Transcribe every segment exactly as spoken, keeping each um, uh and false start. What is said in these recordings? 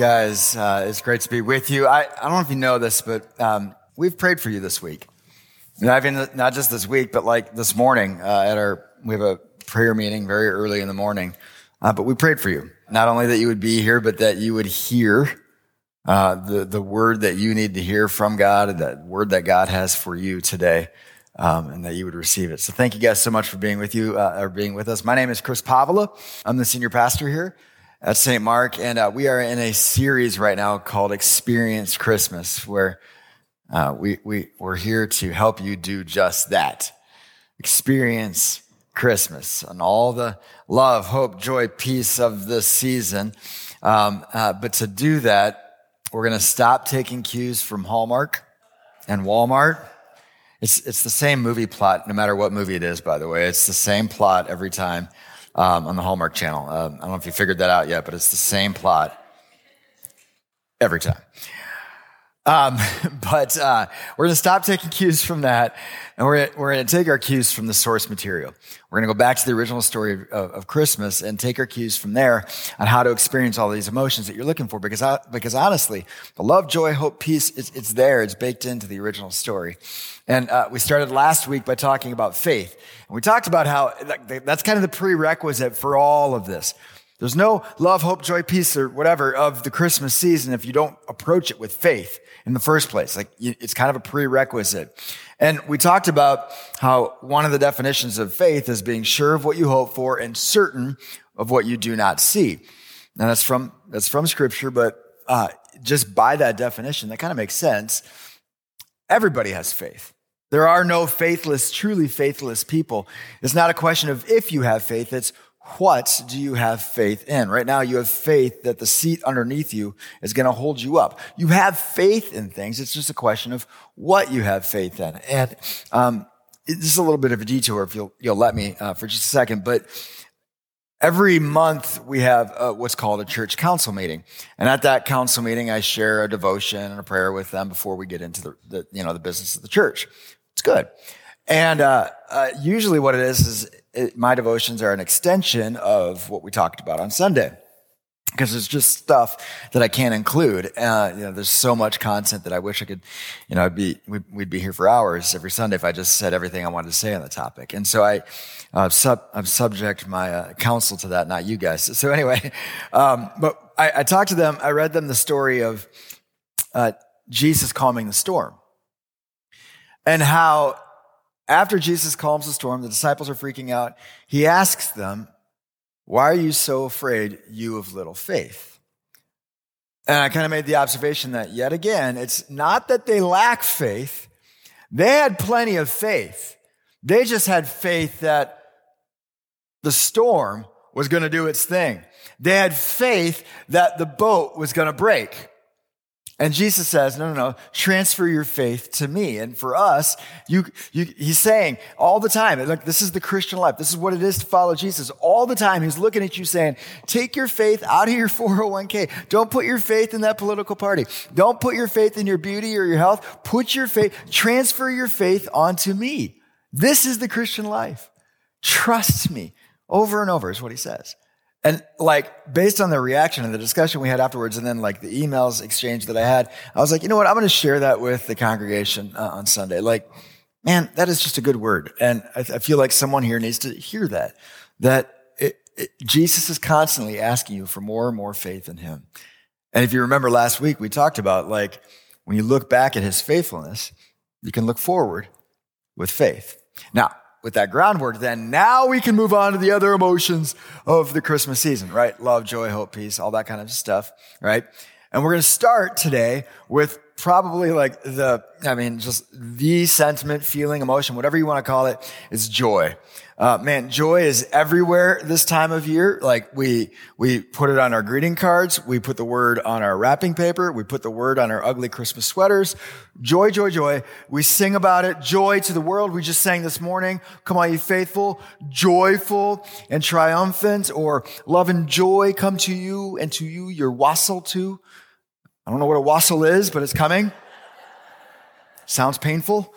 guys. Uh, it's great to be with you. I, I don't know if you know this, but um, we've prayed for you this week. And I mean, not just this week, but like this morning uh, at our, we have a prayer meeting very early in the morning. Uh, but we prayed for you. Not only that you would be here, but that you would hear uh, the, the word that you need to hear from God, that word that God has for you today, um, and that you would receive it. So thank you guys so much for being with you, uh, or being with us. My name is Chris Pavla. I'm the senior pastor here at Saint Mark, and uh, we are in a series right now called Experience Christmas, where uh, we, we, we're here to help you do just that. Experience Christmas and all the love, hope, joy, peace of this season. Um, uh, but to do that, we're going to stop taking cues from Hallmark and Walmart. It's, it's the same movie plot, no matter what movie it is, by the way. It's the same plot every time. Um, on the Hallmark Channel. Um, I don't know if you figured that out yet, but it's the same plot every time. Um, but uh, we're going to stop taking cues from that, and we're gonna, we're going to take our cues from the source material. We're going to go back to the original story of, of Christmas and take our cues from there on how to experience all these emotions that you're looking for. Because I, because honestly, the love, joy, hope, peace, it's, it's there. It's baked into the original story. And uh, we started last week by talking about faith. And we talked about how that's kind of the prerequisite for all of this. There's no love, hope, joy, peace, or whatever of the Christmas season if you don't approach it with faith in the first place. Like, it's kind of a prerequisite. And we talked about how one of the definitions of faith is being sure of what you hope for and certain of what you do not see. Now, that's from that's from Scripture, but uh, just by that definition, that kind of makes sense. Everybody has faith. There are no faithless, truly faithless people. It's not a question of if you have faith, it's what do you have faith in? Right now, you have faith that the seat underneath you is going to hold you up. You have faith in things. It's just a question of what you have faith in. And um, this is a little bit of a detour, if you'll you'll let me uh, for just a second. But every month we have uh, what's called a church council meeting, and at that council meeting, I share a devotion and a prayer with them before we get into the, the you know the business of the church. It's good. And uh, uh, usually, what it is is. It, my devotions are an extension of what we talked about on Sunday, because it's just stuff that I can't include. Uh, you know, there's so much content that I wish I could, you know, I'd be, we'd, we'd be here for hours every Sunday if I just said everything I wanted to say on the topic. And so I, uh, sub, I'm subject my uh, counsel to that, not you guys. So anyway, um, but I, I talked to them. I read them the story of uh, Jesus calming the storm, and how after Jesus calms the storm, the disciples are freaking out. He asks them, "Why are you so afraid, you of little faith?" And I kind of made the observation that yet again, it's not that they lack faith. They had plenty of faith. They just had faith that the storm was going to do its thing. They had faith that the boat was going to break. And Jesus says, no, no, no, transfer your faith to me. And for us, you, you, he's saying all the time, like, this is the Christian life. This is what it is to follow Jesus. All the time, he's looking at you saying, take your faith out of your four oh one k. Don't put your faith in that political party. Don't put your faith in your beauty or your health. Put your faith, transfer your faith onto me. This is the Christian life. Trust me. Over and over is what he says. And like, based on the reaction and the discussion we had afterwards, and then like the emails exchange that I had, I was like, you know what? I'm going to share that with the congregation uh, on Sunday. Like, man, that is just a good word. And I, I feel like someone here needs to hear that, that it, it, Jesus is constantly asking you for more and more faith in him. And if you remember last week, we talked about, like, when you look back at his faithfulness, you can look forward with faith. Now, with that groundwork, then now we can move on to the other emotions of the Christmas season, right? Love, joy, hope, peace, all that kind of stuff, right? And we're going to start today with probably like the, I mean, just the sentiment, feeling, emotion, whatever you want to call it, is joy. Uh, man, joy is everywhere this time of year. Like, we, we put it on our greeting cards. We put the word on our wrapping paper. We put the word on our ugly Christmas sweaters. Joy, joy, joy. We sing about it. Joy to the world. We just sang this morning. Come on, you faithful, joyful and triumphant, or love and joy come to you, and to you your wassail too. I don't know what a wassail is, but it's coming. Sounds painful.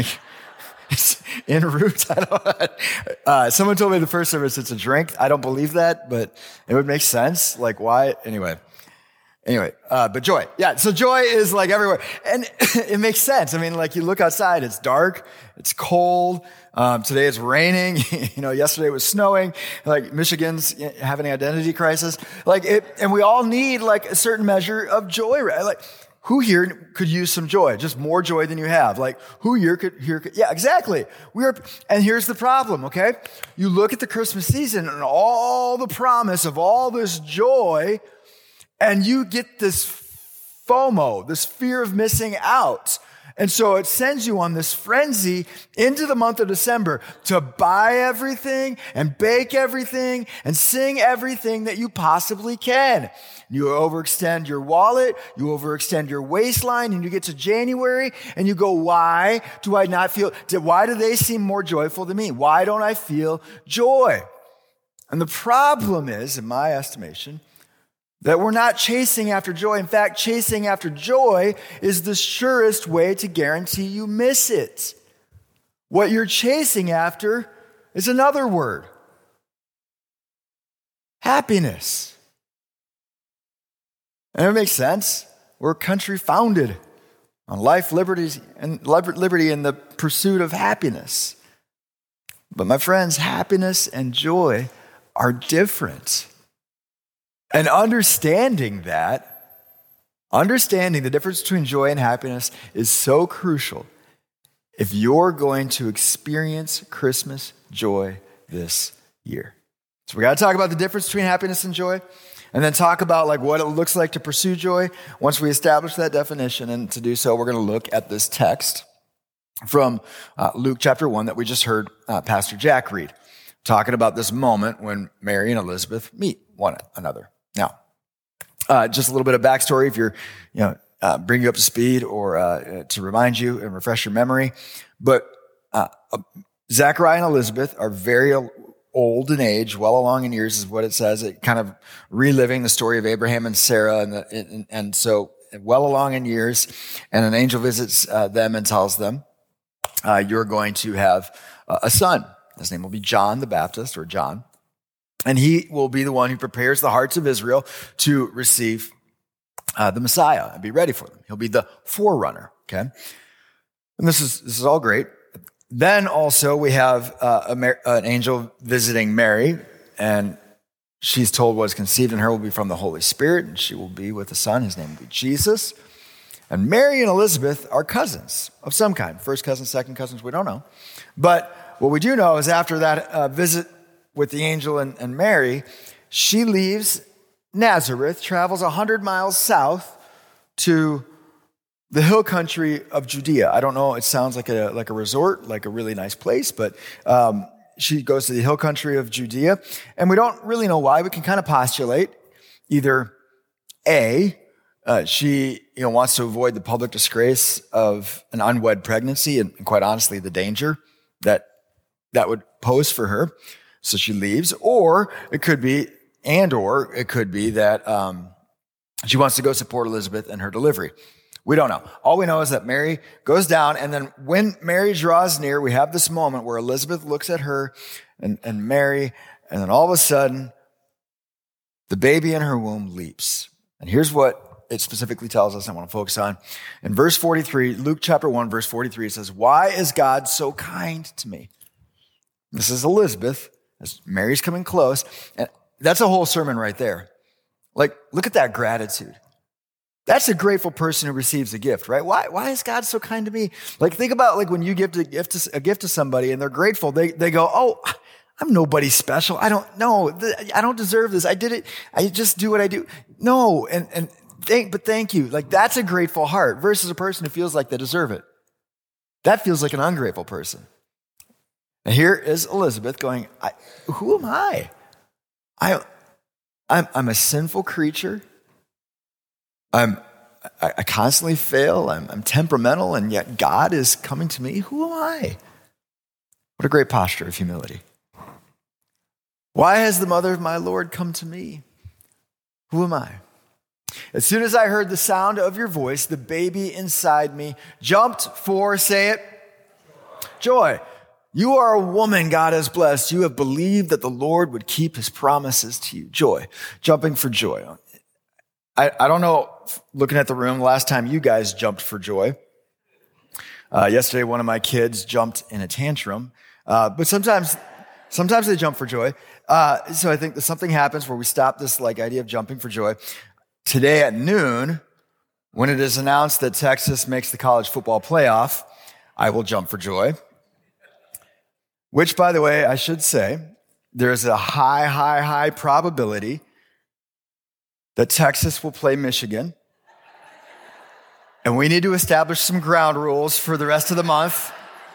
It's en route. I don't, uh, someone told me the first service it's a drink. I don't believe that, but it would make sense. Like, why? Anyway. Anyway, uh, but joy. Yeah, so joy is like everywhere. And it makes sense. I mean, like you look outside, it's dark, it's cold. Um, today it's raining. You know, yesterday it was snowing. Like Michigan's having an identity crisis. Like it, and we all need like a certain measure of joy, right? Like who here could use some joy? Just more joy than you have. Like who here could, here could, yeah, exactly. We are, and here's the problem, okay? You look at the Christmas season and all the promise of all this joy, and you get this FOMO, this fear of missing out. And so it sends you on this frenzy into the month of December to buy everything and bake everything and sing everything that you possibly can. You overextend your wallet, you overextend your waistline, and you get to January and you go, why do I not feel, why do they seem more joyful than me? Why don't I feel joy? And the problem is, in my estimation, that we're not chasing after joy. In fact, chasing after joy is the surest way to guarantee you miss it. What you're chasing after is another word: happiness. And it makes sense. We're a country founded on life, liberty, and liberty in the pursuit of happiness. But my friends, happiness and joy are different. And understanding that, understanding the difference between joy and happiness is so crucial if you're going to experience Christmas joy this year. So we got to talk about the difference between happiness and joy, and then talk about like what it looks like to pursue joy once we establish that definition. And to do so, we're going to look at this text from uh, Luke chapter one that we just heard uh, Pastor Jack read, talking about this moment when Mary and Elizabeth meet one another. Now, uh, just a little bit of backstory if you're, you know, uh, bring you up to speed or uh, to remind you and refresh your memory. But uh, uh, Zachariah and Elizabeth are very old in age, well along in years is what it says. It kind of reliving the story of Abraham and Sarah. And, the, and, and so well along in years, and an angel visits uh, them and tells them, uh, you're going to have uh, a son. His name will be John the Baptist, or John. And he will be the one who prepares the hearts of Israel to receive uh, the Messiah and be ready for them. He'll be the forerunner, okay? And this is this is all great. Then also we have uh, a Mar- an angel visiting Mary, and she's told what is conceived in her will be from the Holy Spirit, and she will be with a son. His name will be Jesus. And Mary and Elizabeth are cousins of some kind. First cousins, second cousins, we don't know. But what we do know is after that uh, visit with the angel and, and Mary, she leaves Nazareth, travels one hundred miles south to the hill country of Judea. I don't know, it sounds like a like a resort, like a really nice place, but um, she goes to the hill country of Judea, and we don't really know why. We can kind of postulate either A, uh, she you know wants to avoid the public disgrace of an unwed pregnancy, and, and quite honestly, the danger that that would pose for her. So she leaves, or it could be, and or it could be that um, she wants to go support Elizabeth in her delivery. We don't know. All we know is that Mary goes down, and then when Mary draws near, we have this moment where Elizabeth looks at her and, and Mary, and then all of a sudden, the baby in her womb leaps. And here's what it specifically tells us I want to focus on. In verse forty-three, Luke chapter one, verse forty-three, it says, "Why is God so kind to me?" This is Elizabeth, as Mary's coming close. And that's a whole sermon right there. Like, look at that gratitude. That's a grateful person who receives a gift, right? Why, why is God so kind to me? Like, think about like when you give a gift to, a gift to somebody and they're grateful. They, they go, oh, I'm nobody special. I don't know. I don't deserve this. I did it. I just do what I do. No. And, and thank, but thank you. Like, that's a grateful heart versus a person who feels like they deserve it. That feels like an ungrateful person. And here is Elizabeth going, I, who am I? I, I'm, I'm a sinful creature. I'm, I, I constantly fail. I'm, I'm temperamental, and yet God is coming to me. Who am I? What a great posture of humility. Why has the mother of my Lord come to me? Who am I? As soon as I heard the sound of your voice, the baby inside me jumped for, say it, joy. You are a woman God has blessed. You have believed that the Lord would keep his promises to you. Joy, jumping for joy. I, I don't know, looking at the room, the last time you guys jumped for joy. Uh, yesterday, one of my kids jumped in a tantrum, uh, but sometimes, sometimes they jump for joy. Uh, so I think that something happens where we stop this like idea of jumping for joy. Today at noon, when it is announced that Texas makes the college football playoff, I will jump for joy. Which, by the way, I should say, there's a high, high, high probability that Texas will play Michigan. And we need to establish some ground rules for the rest of the month.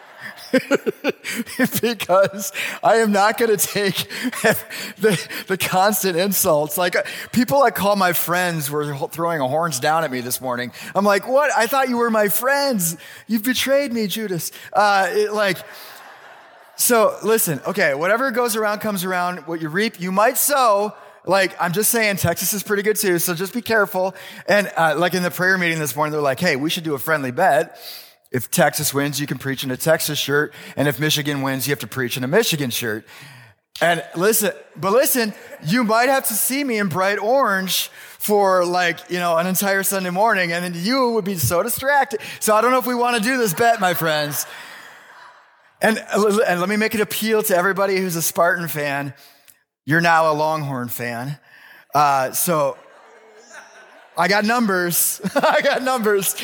Because I am not going to take the, the constant insults. Like people I call my friends were throwing horns down at me this morning. I'm like, what? I thought you were my friends. You've betrayed me, Judas. Uh, it, like, so listen, okay, whatever goes around comes around. What you reap, you might sow. Like, I'm just saying, Texas is pretty good too, so just be careful. And uh, like in the prayer meeting this morning, they're like, hey, we should do a friendly bet. If Texas wins, you can preach in a Texas shirt. And if Michigan wins, you have to preach in a Michigan shirt. And listen, but listen, you might have to see me in bright orange for like, you know, an entire Sunday morning, and then you would be so distracted. So I don't know if we want to do this bet, my friends. And, and let me make an appeal to everybody who's a Spartan fan. You're now a Longhorn fan. Uh, so I got numbers. I got numbers.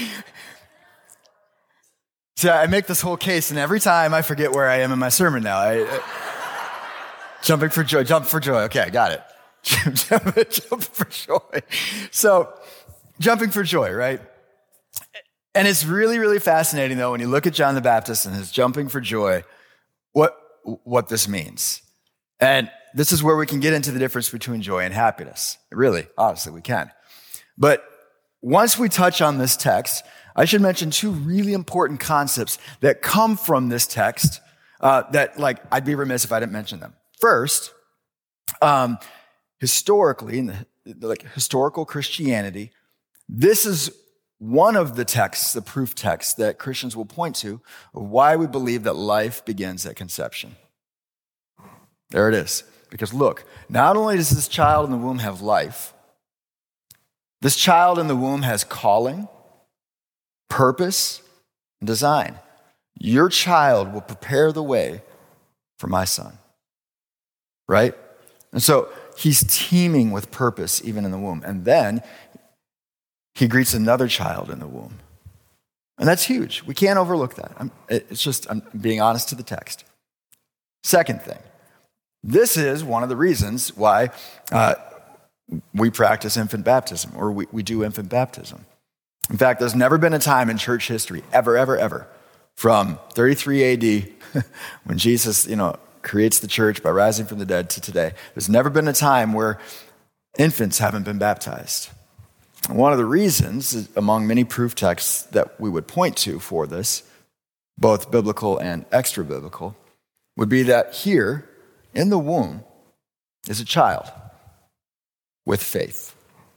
So I make this whole case, and every time I forget where I am in my sermon now. I, uh, jumping for joy, jump for joy. Okay, got it. jump, jump for joy. So jumping for joy, right? And it's really, really fascinating, though, when you look at John the Baptist and his jumping for joy, what what this means. And this is where we can get into the difference between joy and happiness. Really, honestly, we can. But once we touch on this text, I should mention two really important concepts that come from this text uh, that, like, I'd be remiss if I didn't mention them. First, um, historically, in the, like historical Christianity, this is one of the texts, the proof texts that Christians will point to of why we believe that life begins at conception. There it is. Because look, not only does this child in the womb have life, this child in the womb has calling, purpose, and design. Your child will prepare the way for my son. Right? And so he's teeming with purpose even in the womb. And then he greets another child in the womb. And that's huge. We can't overlook that. I'm, it's just, I'm being honest to the text. Second thing. This is one of the reasons why uh, we practice infant baptism, or we, we do infant baptism. In fact, there's never been a time in church history, ever, ever, ever, from thirty-three A D, when Jesus, you know, creates the church by rising from the dead, to today. There's never been a time where infants haven't been baptized. And one of the reasons, among many proof texts that we would point to for this, both biblical and extra-biblical, would be that here, in the womb is a child with faith.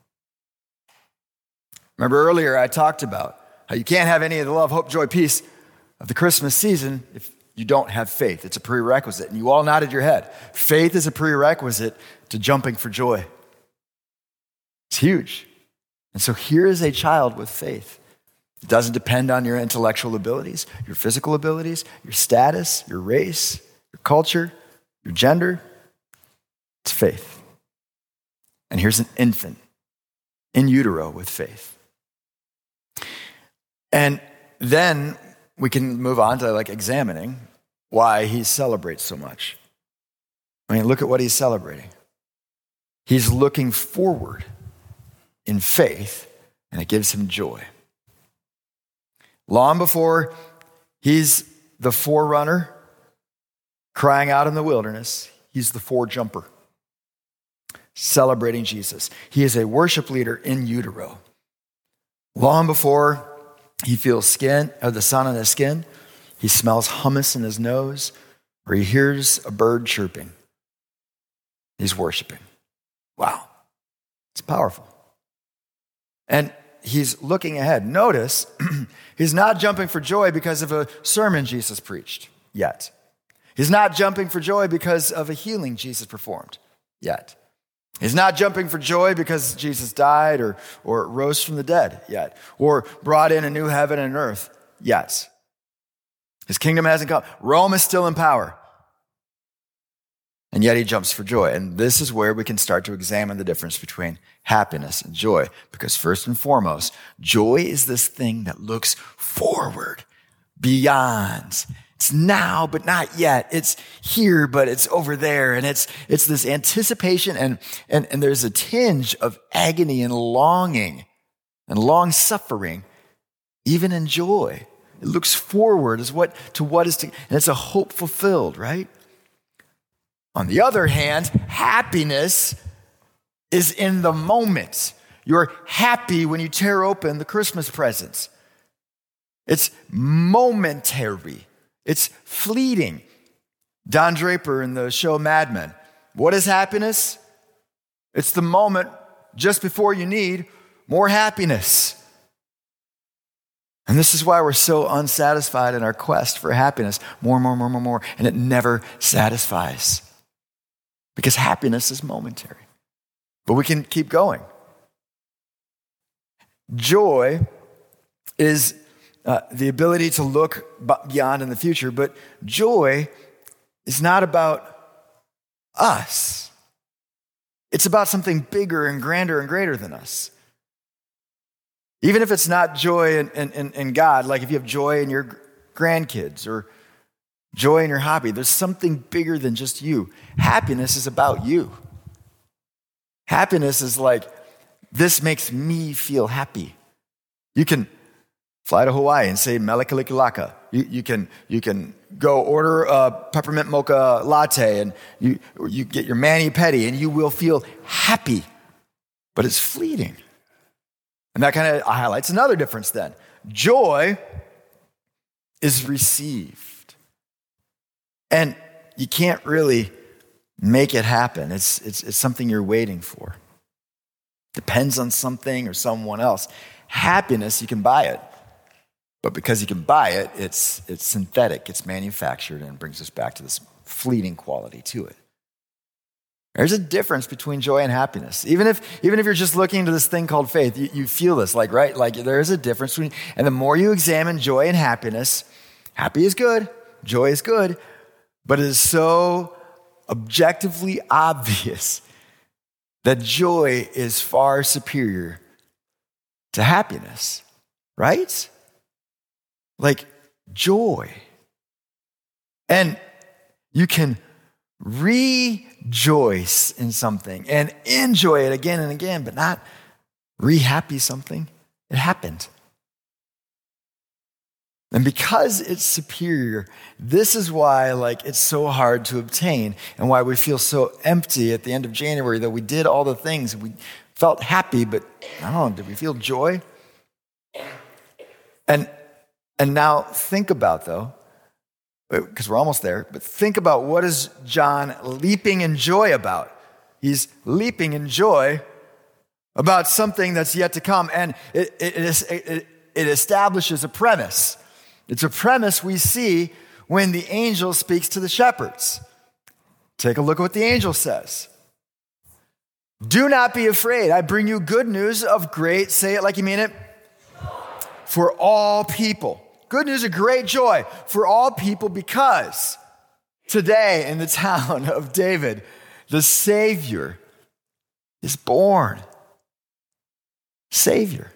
Remember earlier I talked about how you can't have any of the love, hope, joy, peace of the Christmas season if you don't have faith. It's a prerequisite. And you all nodded your head. Faith is a prerequisite to jumping for joy. It's huge. And so here is a child with faith. It doesn't depend on your intellectual abilities, your physical abilities, your status, your race, your culture, your gender. It's faith. And here's an infant in utero with faith. And then we can move on to like examining why he celebrates so much. I mean, look at what he's celebrating. He's looking forward in faith, and it gives him joy. Long before he's the forerunner crying out in the wilderness, he's the forejumper, celebrating Jesus. He is a worship leader in utero. Long before he feels skin, or the sun on his skin, he smells hummus in his nose, or he hears a bird chirping. He's worshiping. Wow, it's powerful. And he's looking ahead. Notice, he's not jumping for joy because of a sermon Jesus preached yet. He's not jumping for joy because of a healing Jesus performed yet. He's not jumping for joy because Jesus died or, or rose from the dead yet, or brought in a new heaven and earth yet. His kingdom hasn't come. Rome is still in power. And yet he jumps for joy. And this is where we can start to examine the difference between happiness and joy. Because first and foremost, joy is this thing that looks forward, beyond. It's now, but not yet. It's here, but it's over there. And it's it's this anticipation, and, and, and there's a tinge of agony and longing and long suffering, even in joy. It looks forward as what to what is to, and it's a hope fulfilled, right? On the other hand, happiness is in the moment. You're happy when you tear open the Christmas presents. It's momentary. It's fleeting. Don Draper in the show Mad Men. What is happiness? It's the moment just before you need more happiness. And this is why we're so unsatisfied in our quest for happiness. More, more, more, more, more. And it never satisfies. Because happiness is momentary. But we can keep going. Joy is uh, the ability to look beyond in the future, but joy is not about us. It's about something bigger and grander and greater than us. Even if it's not joy in, in, in God, like if you have joy in your grandkids or joy in your hobby, there's something bigger than just you. Happiness is about you. Happiness is like, this makes me feel happy. You can fly to Hawaii and say Melakalikilaka. You, you can you can go order a peppermint mocha latte and you you get your mani-pedi and you will feel happy. But it's fleeting. And that kind of highlights another difference then. Joy is received. And you can't really make it happen. It's, it's, it's something you're waiting for. Depends on something or someone else. Happiness, you can buy it. But because you can buy it, it's, it's synthetic, it's manufactured, and brings us back to this fleeting quality to it. There's a difference between joy and happiness. Even if, even if you're just looking into this thing called faith, you, you feel this, like, right? Like there is a difference between, and the more you examine joy and happiness, happy is good, joy is good, but it is so objectively obvious that joy is far superior to happiness, right? Like joy. And you can rejoice in something and enjoy it again and again, but not re-happy something. It happened. And because it's superior, this is why like it's so hard to obtain and why we feel so empty at the end of January that we did all the things. We felt happy, but I don't know, did we feel joy? And and now think about, though, because we're almost there, but think about what is John leaping in joy about? He's leaping in joy about something that's yet to come, and it, it, it, it establishes a premise. It's a premise we see when the angel speaks to the shepherds. Take a look at what the angel says. Do not be afraid. I bring you good news of great, say it like you mean it, for all people. Good news of great joy for all people, because today in the town of David, the Savior is born. Savior.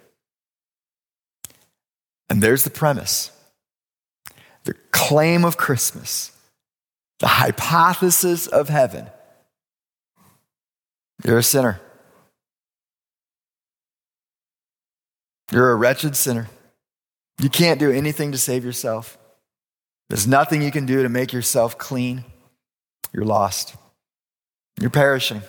And there's the premise. The claim of Christmas. The hypothesis of heaven. You're a sinner. You're a wretched sinner. You can't do anything to save yourself. There's nothing you can do to make yourself clean. You're lost. You're perishing.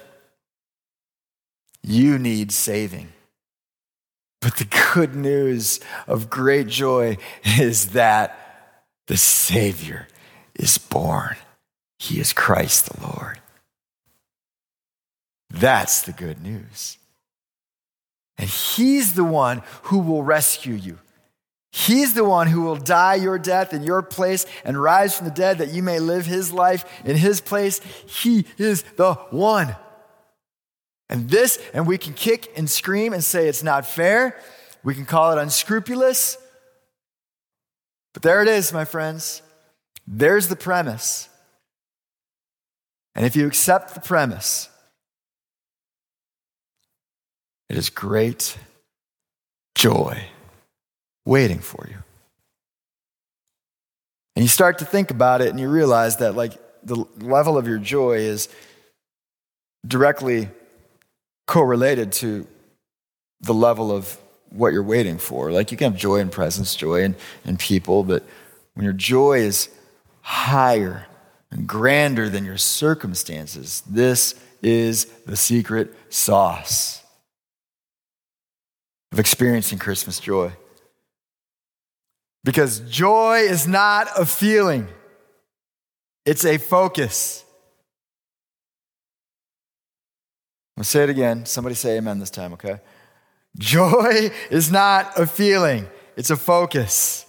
You need saving. But the good news of great joy is that the Savior is born. He is Christ the Lord. That's the good news. And he's the one who will rescue you. He's the one who will die your death in your place and rise from the dead that you may live his life in his place. He is the one. And this, and we can kick and scream and say it's not fair. We can call it unscrupulous. But there it is, my friends. There's the premise. And if you accept the premise, it is great joy waiting for you. And you start to think about it and you realize that like the level of your joy is directly correlated to the level of what you're waiting for. Like you can have joy in presence, joy in, in people, but when your joy is higher and grander than your circumstances, this is the secret sauce of experiencing Christmas joy. Because joy is not a feeling, it's a focus. I'll say it again. Somebody say amen this time, okay? Joy is not a feeling, it's a focus.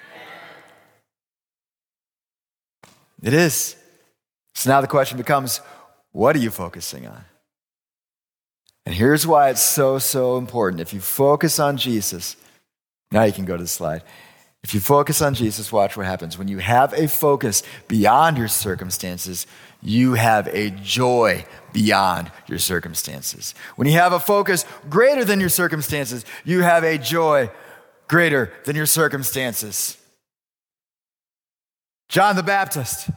It is. So now the question becomes, what are you focusing on? And here's why it's so, so important. If you focus on Jesus, now you can go to the slide. If you focus on Jesus, watch what happens. When you have a focus beyond your circumstances, you have a joy beyond your circumstances. When you have a focus greater than your circumstances, you have a joy greater than your circumstances. John the Baptist,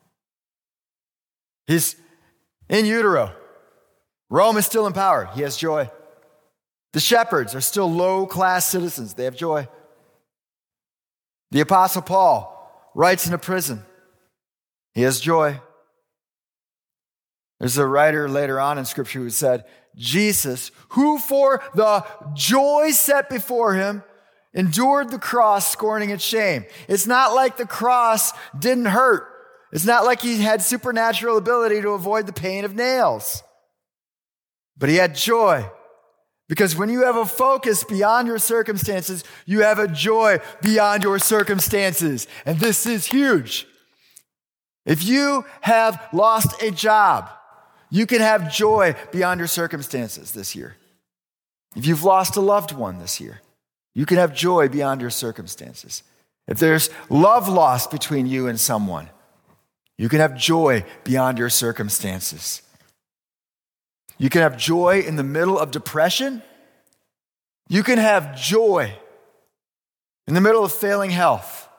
he's in utero. Rome is still in power. He has joy. The shepherds are still low-class citizens. They have joy. The Apostle Paul writes in a prison. He has joy. There's a writer later on in Scripture who said, Jesus, who for the joy set before him, endured the cross, scorning its shame. It's not like the cross didn't hurt. It's not like he had supernatural ability to avoid the pain of nails. But he had joy. Because when you have a focus beyond your circumstances, you have a joy beyond your circumstances. And this is huge. If you have lost a job, you can have joy beyond your circumstances this year. If you've lost a loved one this year, you can have joy beyond your circumstances. If there's love lost between you and someone, you can have joy beyond your circumstances. You can have joy in the middle of depression. You can have joy in the middle of failing health.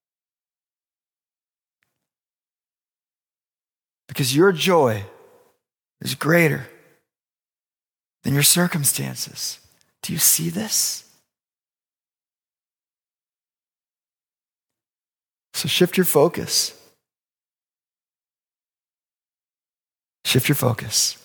Because your joy is greater than your circumstances. Do you see this? So shift your focus. Shift your focus.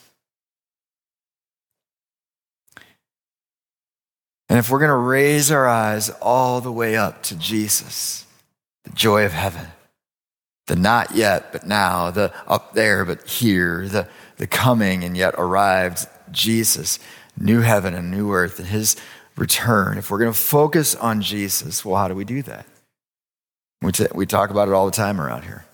And if we're going to raise our eyes all the way up to Jesus, the joy of heaven, the not yet but now, the up there but here, the, the coming and yet arrived Jesus, new heaven and new earth and his return, if we're going to focus on Jesus, well, how do we do that? We, t- we talk about it all the time around here.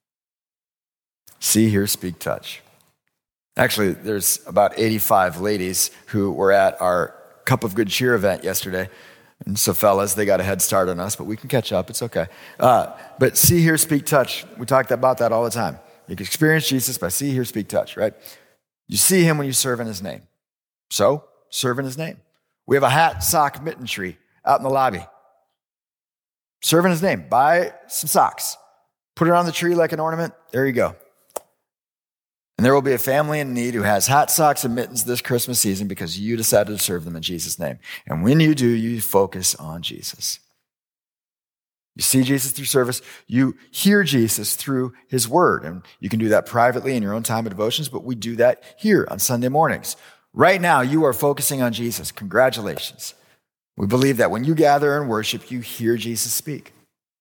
See, hear, speak, touch. Actually, there's about eighty-five ladies who were at our Cup of Good Cheer event yesterday. And so fellas, they got a head start on us, but we can catch up. It's okay. Uh, but see, hear, speak, touch. We talk about that all the time. You can experience Jesus by see, hear, speak, touch, right? You see him when you serve in his name. So, serve in his name. We have a hat, sock, mitten tree out in the lobby. Serve in his name. Buy some socks. Put it on the tree like an ornament. There you go. And there will be a family in need who has hat, socks, and mittens this Christmas season because you decided to serve them in Jesus' name. And when you do, you focus on Jesus. You see Jesus through service. You hear Jesus through his word. And you can do that privately in your own time of devotions, but we do that here on Sunday mornings. Right now, you are focusing on Jesus. Congratulations. We believe that when you gather and worship, you hear Jesus speak.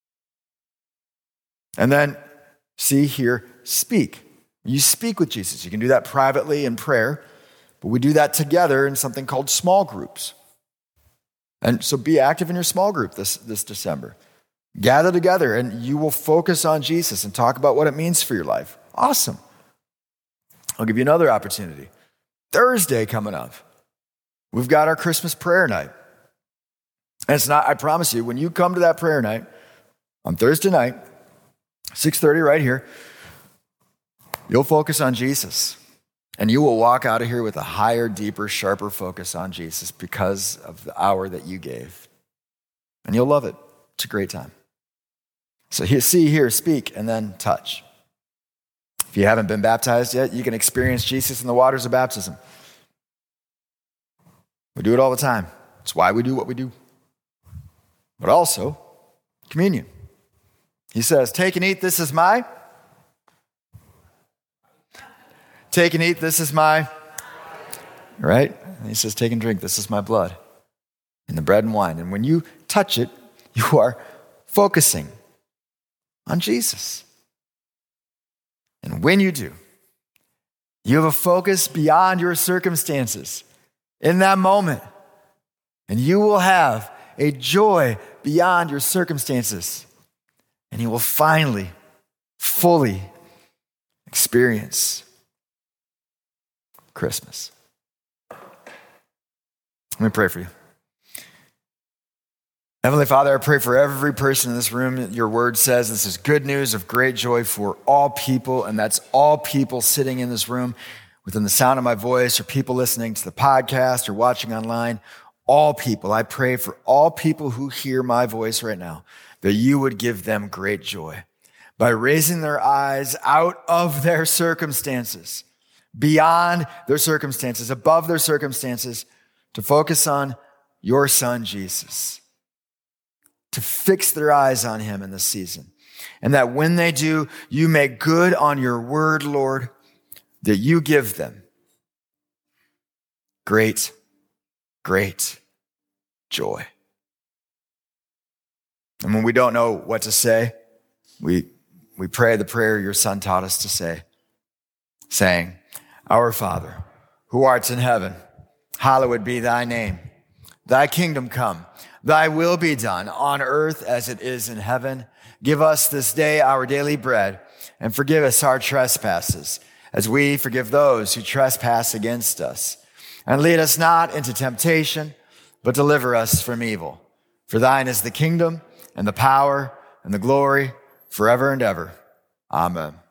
And then see, hear, speak. You speak with Jesus. You can do that privately in prayer, but we do that together in something called small groups. And so be active in your small group this, this December. Gather together and you will focus on Jesus and talk about what it means for your life. Awesome. I'll give you another opportunity. Thursday coming up, we've got our Christmas prayer night. And it's not, I promise you, when you come to that prayer night on Thursday night, six thirty right here, you'll focus on Jesus. And you will walk out of here with a higher, deeper, sharper focus on Jesus because of the hour that you gave. And you'll love it. It's a great time. So here, see, hear, speak, and then touch. If you haven't been baptized yet, you can experience Jesus in the waters of baptism. We do it all the time. It's why we do what we do. But also, communion. He says, take and eat, this is my. Take and eat, this is my. Right? And he says, take and drink, this is my blood. And the bread and wine. And when you touch it, you are focusing on Jesus. And when you do, you have a focus beyond your circumstances in that moment. And you will have a joy beyond your circumstances. And you will finally, fully experience Christmas. Let me pray for you. Heavenly Father, I pray for every person in this room. Your word says this is good news of great joy for all people, and that's all people sitting in this room within the sound of my voice, or people listening to the podcast or watching online. All people. I pray for all people who hear my voice right now, that you would give them great joy by raising their eyes out of their circumstances, beyond their circumstances, above their circumstances, to focus on your Son, Jesus. To fix their eyes on him in this season. And that when they do, you make good on your word, Lord, that you give them great, great joy. And when we don't know what to say, we, we pray the prayer your Son taught us to say, saying, Our Father, who art in heaven, hallowed be thy name. Thy kingdom come. Thy will be done on earth as it is in heaven. Give us this day our daily bread, and forgive us our trespasses, as we forgive those who trespass against us. And lead us not into temptation, but deliver us from evil. For thine is the kingdom, and the power, and the glory, forever and ever. Amen.